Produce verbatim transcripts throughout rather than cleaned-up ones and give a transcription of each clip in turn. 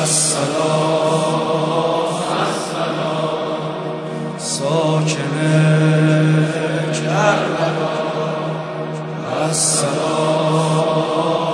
السلام ساکن کربلا السلام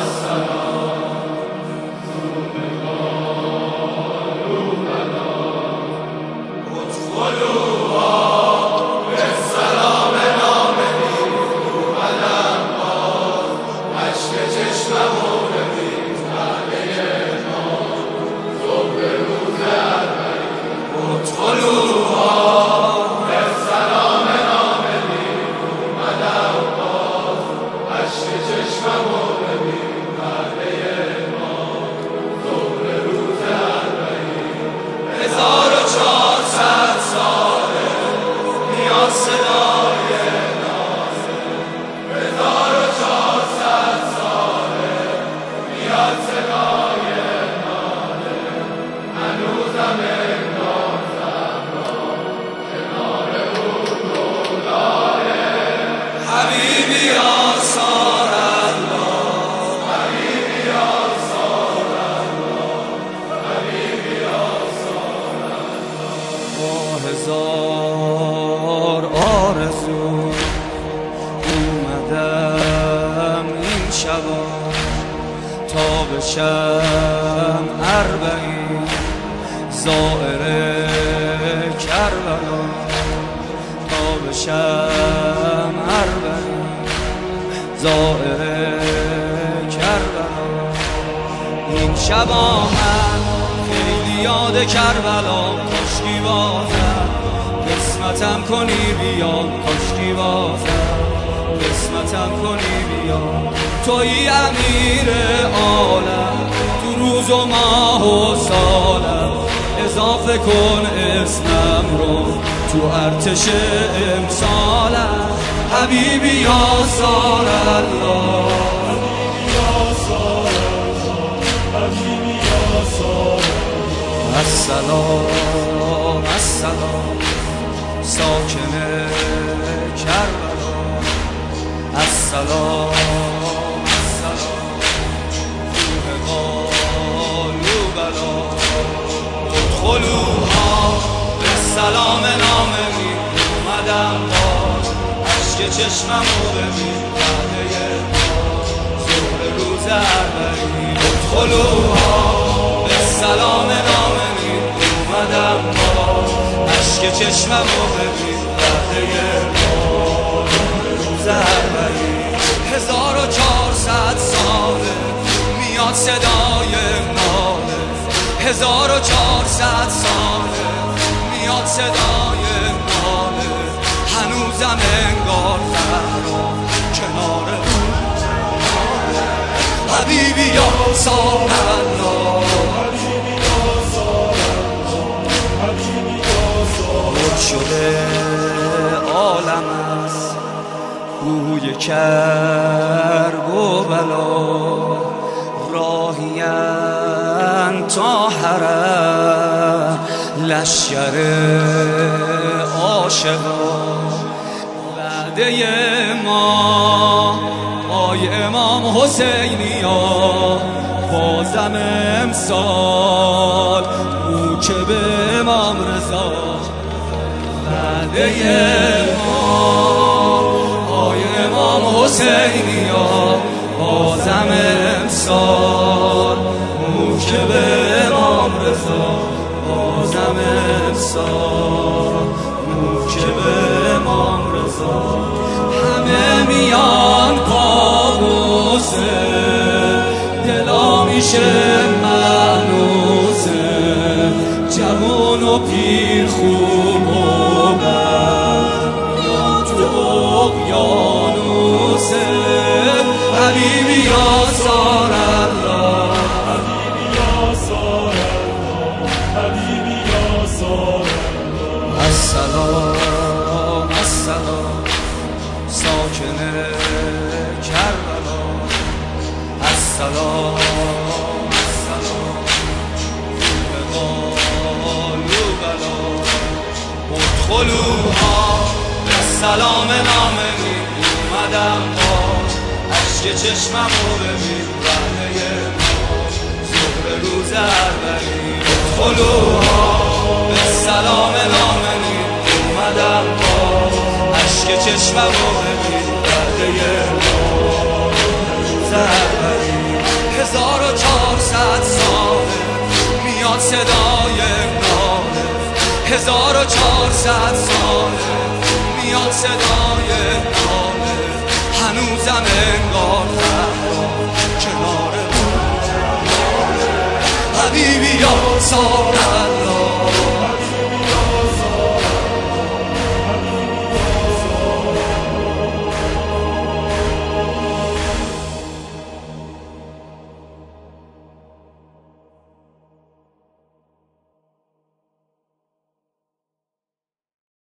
هزار آرزو اومدم این شبا تا بشم اربعین زائر کربلا تا بشم اربعین زائر کربلا این شبا من خیلی یاد کربلا کاشکی بازم قسمتم کنی بیا کاشکی بازم قسمتم کنی بیا توی امیر عالم تو روز و ماه و سالم اضافه کن اسمم رو تو ارتش امسالم حبیبی یا سال الله السلام السلام ساکن کربلا السلام السلام روح قالو بلا ادخلوها به سلام ناممی اومدم باز عشق چشممو ببین بعده ظهر روز اربعین ادخلوها به سلام ناممی اومدم باز عشق چشممو ببین بعده روز اربعین هزار و چهارصد ساله میاد صدای ناله هزار و چهارصد ساله میاد صدای ناله هنوزم انگار زهرا کنار حبیبی یا سال الله پر شده عالم است بوی کرب و بلا راهیم تا حرم لشکر عاشقان وعده ما آی امام حسینی ها بازم امسال او که به امام رضا وعده ما آی امام حسینی ها بازم امسال او که به امام رضا بازم امسال او که به امام رضا همه میان قابوسه دلا میشه معنوسه جوان و پیر خوب و بد میان تو اقیانوسه حبیبی یا سال الله حبیبی یا سال الله حبیبی یا سال الله السلام السلام ساکن کربلا السلام السلام به قالو بلا ادخلوها به سلام ناممی اومدم باز عشق چشممو ببین بعده ما به روز اولی خلوها به سلام نامنی اومدم با عشق چشمم رو ببین برده روز اولی هزار و چهارصد ساله میاد صدای ناله هزار و چهارصد ساله میاد صدای ناله هنوزم انگار فردا کنار حبیبی یا سال